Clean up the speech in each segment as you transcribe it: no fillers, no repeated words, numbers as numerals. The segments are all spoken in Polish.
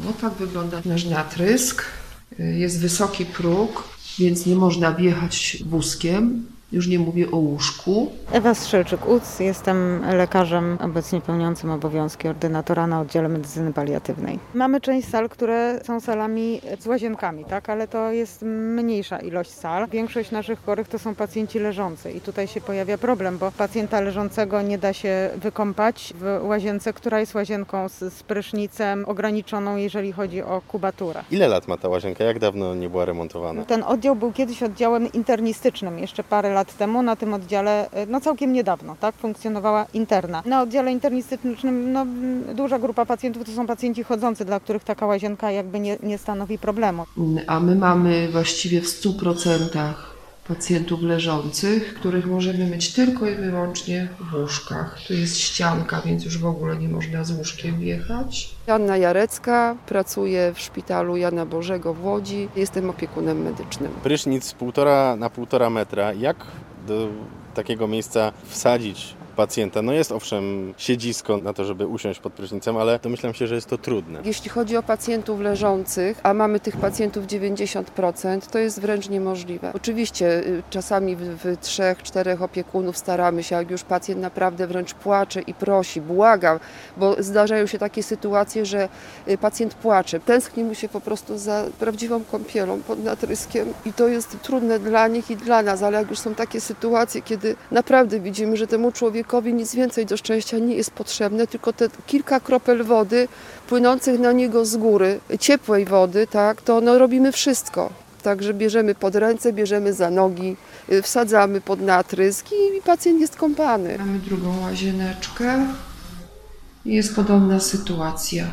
No tak wygląda nasz natrysk. Jest wysoki próg, więc nie można wjechać wózkiem. Już nie mówię o łóżku. Ewa Strzelczyk-Uc, jestem lekarzem obecnie pełniącym obowiązki ordynatora na oddziale medycyny paliatywnej. Mamy część sal, które są salami z łazienkami, tak? Ale to jest mniejsza ilość sal. Większość naszych chorych to są pacjenci leżący i tutaj się pojawia problem, bo pacjenta leżącego nie da się wykąpać w łazience, która jest łazienką z prysznicem ograniczoną, jeżeli chodzi o kubaturę. Ile lat ma ta łazienka? Jak dawno nie była remontowana? Ten oddział był kiedyś oddziałem internistycznym, jeszcze parę lat temu. Na tym oddziale, całkiem niedawno, tak, funkcjonowała interna. Na oddziale internistycznym, duża grupa pacjentów to są pacjenci chodzący, dla których taka łazienka jakby nie stanowi problemu. A my mamy właściwie w 100% pacjentów leżących, których możemy mieć tylko i wyłącznie w łóżkach. Tu jest ścianka, więc już w ogóle nie można z łóżkiem wjechać. Anna Jarecka, pracuję w szpitalu Jana Bożego w Łodzi. Jestem opiekunem medycznym. Prysznic 1,5 na 1,5 metra. Jak do takiego miejsca wsadzić pacjenta? No jest owszem siedzisko na to, żeby usiąść pod prysznicem, ale domyślam się, że jest to trudne. Jeśli chodzi o pacjentów leżących, a mamy tych pacjentów 90%, to jest wręcz niemożliwe. Oczywiście czasami w 3-4 opiekunów staramy się, jak już pacjent naprawdę wręcz płacze i prosi, błaga, bo zdarzają się takie sytuacje, że pacjent płacze. Tęskni mu się po prostu za prawdziwą kąpielą pod natryskiem i to jest trudne dla nich i dla nas, ale jak już są takie sytuacje, kiedy naprawdę widzimy, że temu człowiekowi nic więcej do szczęścia nie jest potrzebne, tylko te kilka kropel wody płynących na niego z góry, ciepłej wody, tak, to robimy wszystko. Także bierzemy pod ręce, bierzemy za nogi, wsadzamy pod natrysk i pacjent jest kąpany. Mamy drugą łazieneczkę. Jest podobna sytuacja.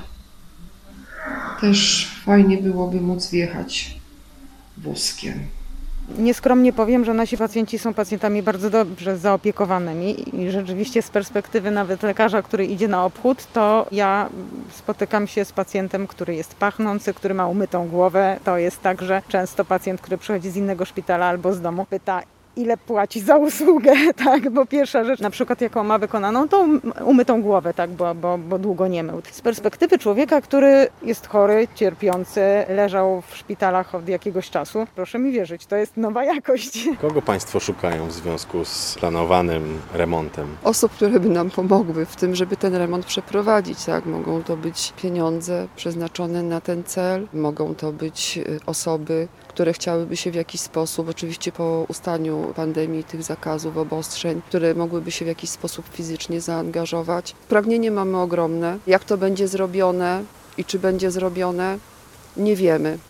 Też fajnie byłoby móc wjechać wózkiem. Nieskromnie powiem, że nasi pacjenci są pacjentami bardzo dobrze zaopiekowanymi i rzeczywiście z perspektywy nawet lekarza, który idzie na obchód, to ja spotykam się z pacjentem, który jest pachnący, który ma umytą głowę. To jest tak, że często pacjent, który przychodzi z innego szpitala albo z domu, pyta, ile płaci za usługę, tak, bo pierwsza rzecz, na przykład jaką ma wykonaną, to umytą głowę, tak, bo długo nie mył. Z perspektywy człowieka, który jest chory, cierpiący, leżał w szpitalach od jakiegoś czasu, proszę mi wierzyć, to jest nowa jakość. Kogo Państwo szukają w związku z planowanym remontem? Osób, które by nam pomogły w tym, żeby ten remont przeprowadzić. Tak? Mogą to być pieniądze przeznaczone na ten cel, mogą to być osoby, które chciałyby się w jakiś sposób, oczywiście po ustaniu pandemii, tych zakazów, obostrzeń, które mogłyby się w jakiś sposób fizycznie zaangażować. Pragnienie mamy ogromne. Jak to będzie zrobione i czy będzie zrobione, nie wiemy.